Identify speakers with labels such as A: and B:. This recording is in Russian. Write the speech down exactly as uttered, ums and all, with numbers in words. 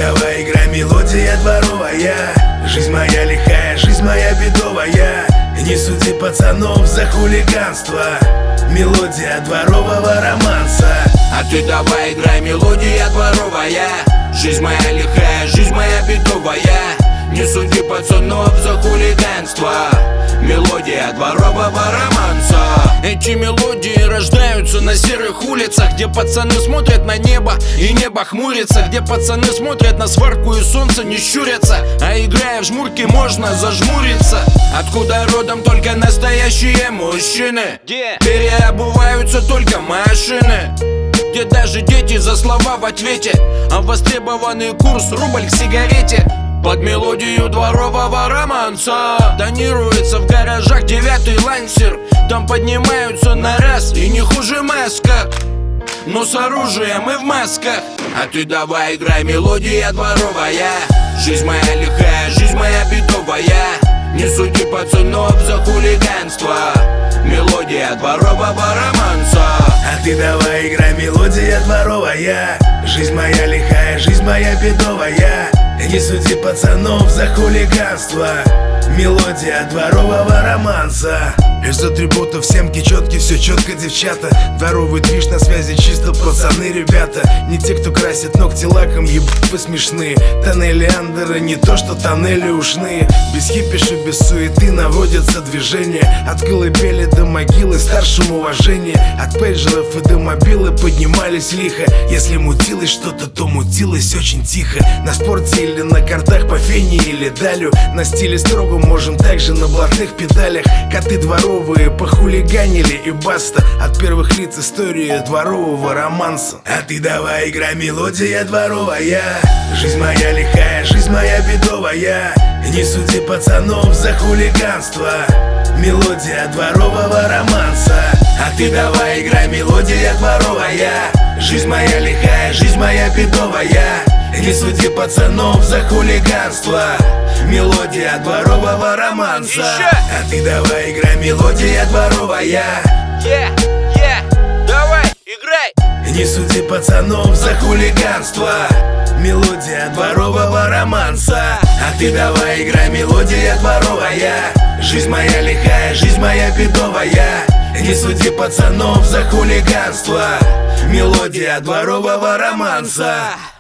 A: давай играй, мелодия дворовая. Жизнь моя лихая, жизнь моя бедовая. Не суди пацанов за хулиганство. Мелодия дворового романса.
B: А ты давай играй, мелодия дворовая. Жизнь моя лихая, жизнь моя бедовая. Не суди пацанов за хулиганство. Мелодия дворового романса. Эти мелодии рождаются на серых улицах, где пацаны смотрят на небо и небо хмурится, где пацаны смотрят на сварку и солнце не щурятся, а играя в жмурки можно зажмуриться. Откуда родом только настоящие мужчины, где переобуваются только машины, где даже дети за слова в ответе, а востребованный курс рубль к сигарете. Под мелодию дворового романса тонируется в гаражах девятый лансер. Там поднимаются на раз и не хуже маска, но с оружием и в масках. А ты давай играй, мелодия дворовая. Жизнь моя лихая, жизнь моя бедовая. Не суди пацанов за хулиганство. Мелодия дворового романса.
A: А ты давай играй, мелодия дворовая. Жизнь моя лихая, жизнь моя бедовая. Не суди пацанов за хулиганство. Мелодия дворового романса. Из атрибутов семки четки, все четко, девчата. Дворовый движ на связи, чисто пацаны, ребята. Не те, кто красит ногти лаком, ебать вы смешные. Тоннели андера, не то что тоннели ушные. Без хипиша, без суеты наводятся движения. От колыбели до могилы старшим уважение. От пейджеров и до мобилы поднимались лихо. Если мутилось что-то, то мутилось очень тихо. На спорте или на картах по фене или далю. На стиле строго можем также на блатных педалях. Коты дворовые похулиганили и баста. От первых лиц история дворового романса. А ты давай играй, мелодия дворовая. Жизнь моя лихая, жизнь моя бедовая. Не суди пацанов за хулиганство. Мелодия дворового романса. А ты давай играй, мелодия дворовая. Жизнь моя лихая, жизнь моя бедовая. Не суди пацанов за хулиганство. Мелодия дворового романса. А ты давай играй, мелодия дворовая.
B: Yeah, yeah, давай, играй.
A: Не суди пацанов за хулиганство. Мелодия дворового романса. А ты давай играй, мелодия дворовая. Жизнь моя лихая, жизнь моя бедовая. Не суди пацанов за хулиганство. Мелодия дворового романса.